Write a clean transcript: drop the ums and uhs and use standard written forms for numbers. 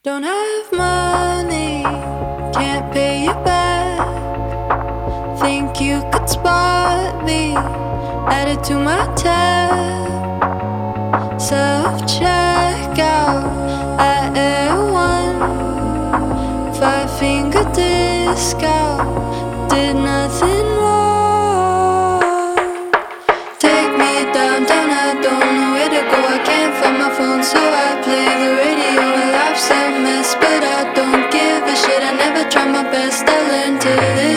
Don't have money, can't pay you back. Think you could spot me, add it to my tab. Self-checkout at Air One, 5-finger discount, did nothing wrong. Take me downtown, I don't know where to go. I can't find my phone, so I play the radio. My life's a mess, but I don't give a shit. I never try my best, I learned to live.